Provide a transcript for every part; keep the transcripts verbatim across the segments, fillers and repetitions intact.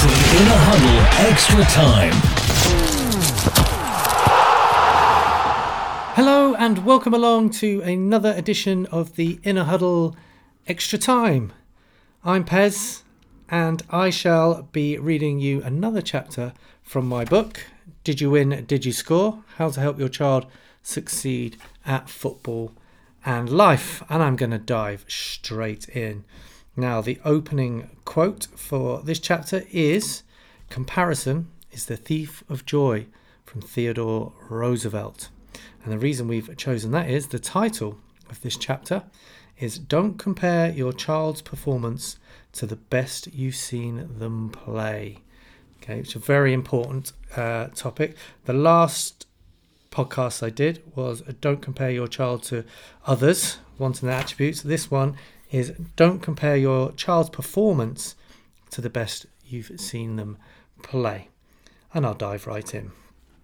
to the Inner Huddle Extra Time. Hello and welcome along to another edition of the Inner Huddle Extra Time. I'm Pez and I shall be reading you another chapter from my book, Did You Win, Did You Score? How to Help Your Child Succeed at Football and Life. And I'm going to dive straight in. Now, the opening quote for this chapter is, "Comparison is the thief of joy," from Theodore Roosevelt. And the reason we've chosen that is the title of this chapter is Don't Compare Your Child's Performance to the Best You've Seen Them Play. Okay, it's a very important uh, topic. The last podcast I did was Don't Compare Your Child to Others, wanting their attributes. This one is Don't Compare Your Child's Performance to the Best You've Seen Them Play. And I'll dive right in.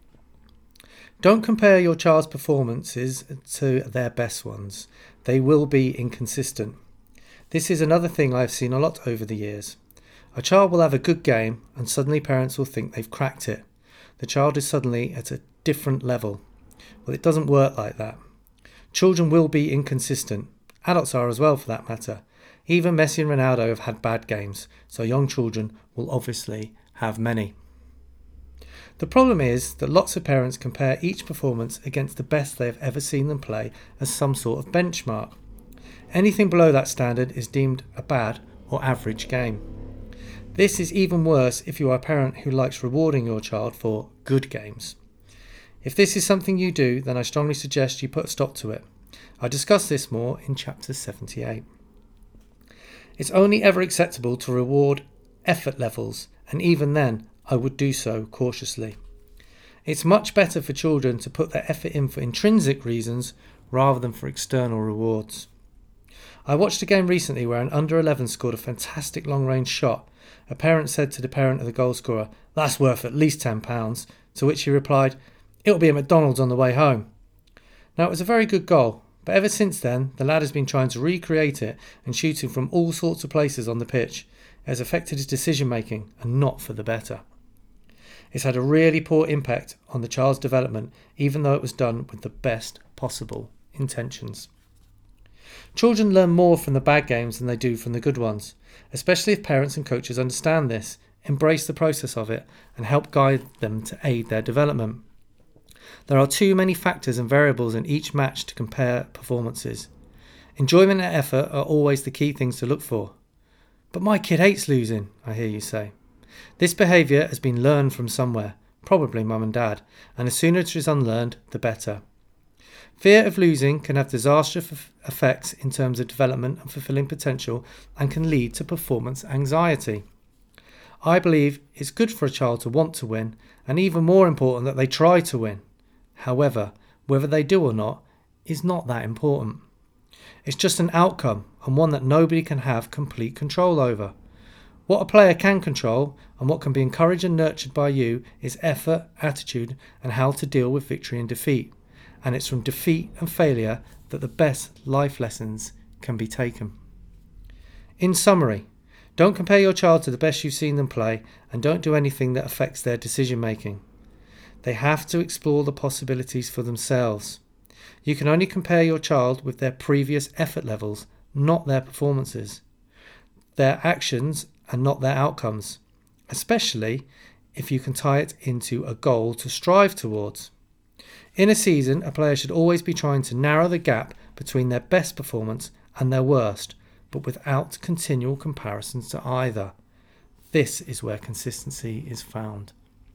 Don't compare your child's performances to their best ones. They will be inconsistent. This is another thing I've seen a lot over the years. A child will have a good game and suddenly parents will think they've cracked it. The child is suddenly at a different level. Well, it doesn't work like that. Children will be inconsistent. Adults are as well, for that matter. Even Messi and Ronaldo have had bad games, so young children will obviously have many. The problem is that lots of parents compare each performance against the best they have ever seen them play as some sort of benchmark. Anything below that standard is deemed a bad or average game. This is even worse if you are a parent who likes rewarding your child for good games. If this is something you do, then I strongly suggest you put a stop to it. I discuss this more in chapter seventy-eight. It's only ever acceptable to reward effort levels, and even then, I would do so cautiously. It's much better for children to put their effort in for intrinsic reasons rather than for external rewards. I watched a game recently where an under eleven scored a fantastic long-range shot. A parent said to the parent of the goal scorer, "That's worth at least ten pounds, to which he replied, "It'll be at McDonald's on the way home." Now, it was a very good goal, but ever since then, the lad has been trying to recreate it and shooting from all sorts of places on the pitch. It has affected his decision-making, and not for the better. It's had a really poor impact on the child's development, even though it was done with the best possible intentions. Children learn more from the bad games than they do from the good ones, especially if parents and coaches understand this, embrace the process of it, and help guide them to aid their development. There are too many factors and variables in each match to compare performances. Enjoyment and effort are always the key things to look for. "But my kid hates losing," I hear you say. This behaviour has been learned from somewhere, probably mum and dad, and the sooner it is unlearned, the better. Fear of losing can have disastrous effects in terms of development and fulfilling potential and can lead to performance anxiety. I believe it's good for a child to want to win, and even more important that they try to win. However, whether they do or not is not that important. It's just an outcome, and one that nobody can have complete control over. What a player can control, and what can be encouraged and nurtured by you, is effort, attitude, and how to deal with victory and defeat. And it's from defeat and failure that the best life lessons can be taken. In summary, don't compare your child to the best you've seen them play, and don't do anything that affects their decision making. They have to explore the possibilities for themselves. You can only compare your child with their previous effort levels, not their performances, their actions and not their outcomes, especially if you can tie it into a goal to strive towards. In a season, a player should always be trying to narrow the gap between their best performance and their worst, but without continual comparisons to either. This is where consistency is found.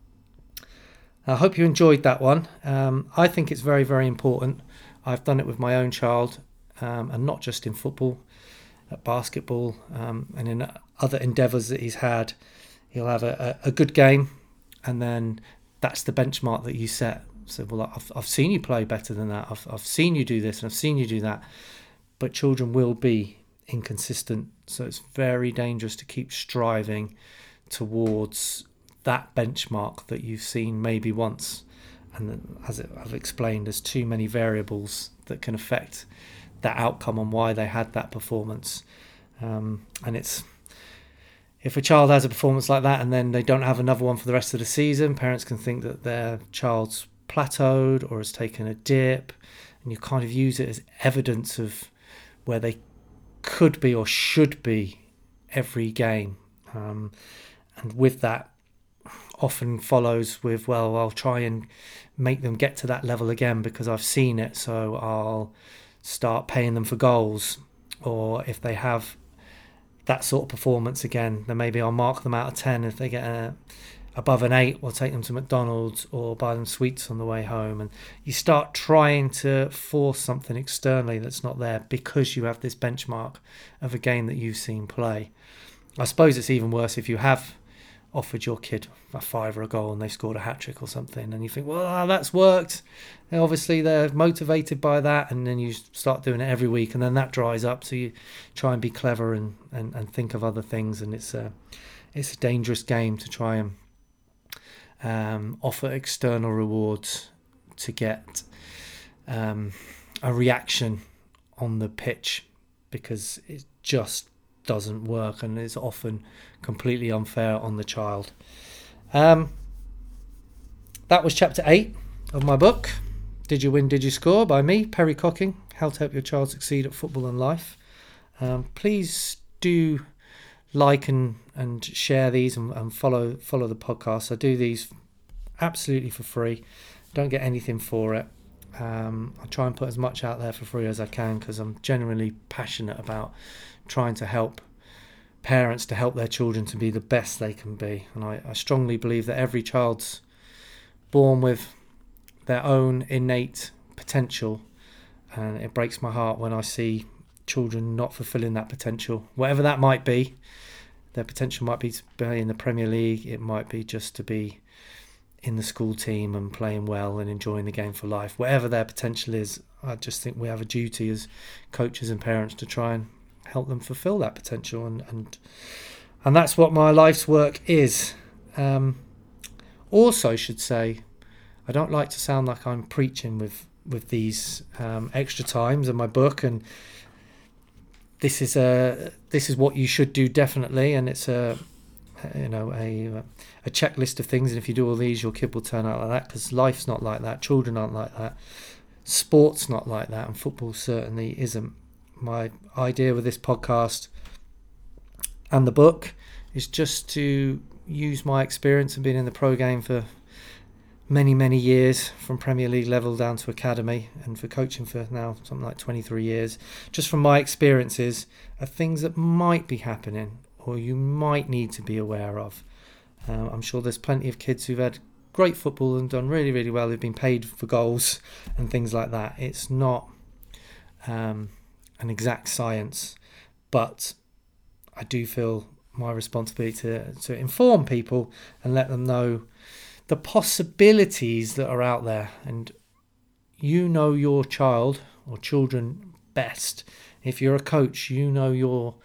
I hope you enjoyed that one. Um, I think it's very, very important. I've done it with my own child, um, and not just in football, at basketball, um, and in other endeavours that he's had. He'll have a, a, a good game, and then that's the benchmark that you set. So, well, I've, I've seen you play better than that. I've, I've seen you do this, and I've seen you do that. But children will be inconsistent, so it's very dangerous to keep striving towards that benchmark that you've seen maybe once. And as I've explained, there's too many variables that can affect that outcome and why they had that performance. Um, and it's if a child has a performance like that and then they don't have another one for the rest of the season, parents can think that their child's plateaued or has taken a dip, and you kind of use it as evidence of where they could be or should be every game. Um, and with that often follows with, well, I'll try and make them get to that level again because I've seen it, so I'll start paying them for goals. Or if they have that sort of performance again, then maybe I'll mark them out of ten. If they get a, above an eight, we'll take them to McDonald's or buy them sweets on the way home. And you start trying to force something externally that's not there because you have this benchmark of a game that you've seen play. I suppose it's even worse if you have offered your kid a five or a goal and they've scored a hat-trick or something, and you think, well, that's worked. And obviously they're motivated by that, and then you start doing it every week, and then that dries up, so you try and be clever and, and, and think of other things, and it's a, it's a dangerous game to try and um, offer external rewards to get um, a reaction on the pitch, because it just doesn't work, and it's often completely unfair on the child. Um, that was chapter eight of my book, Did You Win, Did You Score? By me, Perry Cocking, How to Help Your Child Succeed at Football and Life. Um, please do like and, and share these and, and follow follow the podcast. I do these absolutely for free. Don't get anything for it. Um, I try and put as much out there for free as I can because I'm genuinely passionate about trying to help parents to help their children to be the best they can be. And I, I strongly believe that every child's born with their own innate potential, and it breaks my heart when I see children not fulfilling that potential, whatever that might be. Their potential might be to be in the Premier League, it might be just to be in the school team and playing well and enjoying the game for life. Whatever their potential is, I just think we have a duty as coaches and parents to try and help them fulfill that potential, and and, and that's what my life's work is. Um, also should say, I don't like to sound like I'm preaching with with these um, extra times in my book, and this is a this is what you should do definitely, and it's a you know a a checklist of things, and if you do all these, your kid will turn out like that, because life's not like that, children aren't like that, sport's not like that, and football certainly isn't. My idea with this podcast and the book is just to use my experience of being in the pro game for many, many years, from Premier League level down to academy, and for coaching for now something like twenty-three years, just from my experiences of things that might be happening or you might need to be aware of. Uh, I'm sure there's plenty of kids who've had great football and done really, really well, who've been paid for goals and things like that. It's not um, an exact science, but I do feel my responsibility to, to inform people and let them know the possibilities that are out there. And you know your child or children best. If you're a coach, you know your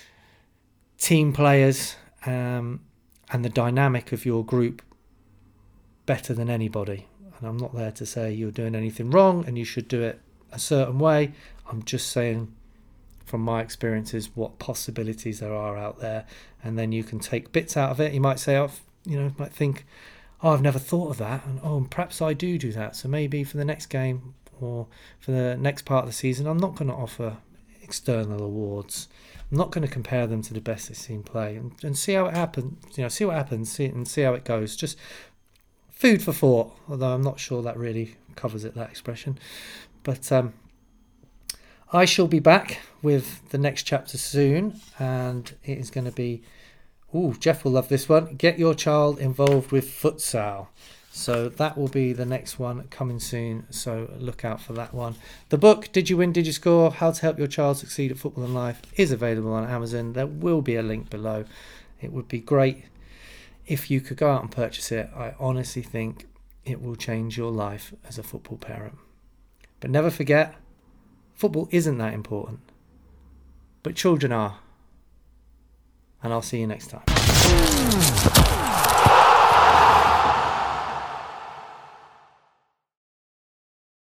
team players um, and the dynamic of your group better than anybody. And I'm not there to say you're doing anything wrong and you should do it a certain way. I'm just saying from my experiences what possibilities there are out there, and then you can take bits out of it. You might say, oh, you know, might think, oh, I've never thought of that, and oh, perhaps I do do that. So maybe for the next game or for the next part of the season, I'm not going to offer external awards. I'm not going to compare them to the best they've seen play, and, and see how it happens. You know, see what happens, see and see how it goes. Just food for thought. Although I'm not sure that really covers it, that expression. But um, I shall be back with the next chapter soon, and it is going to be. Ooh, Jeff will love this one. Get your child involved with futsal. So that will be the next one coming soon. So look out for that one. The book, Did You Win, Did You Score? How to Help Your Child Succeed at Football and Life, is available on Amazon. There will be a link below. It would be great if you could go out and purchase it. I honestly think it will change your life as a football parent. But never forget, football isn't that important. But children are. And I'll see you next time.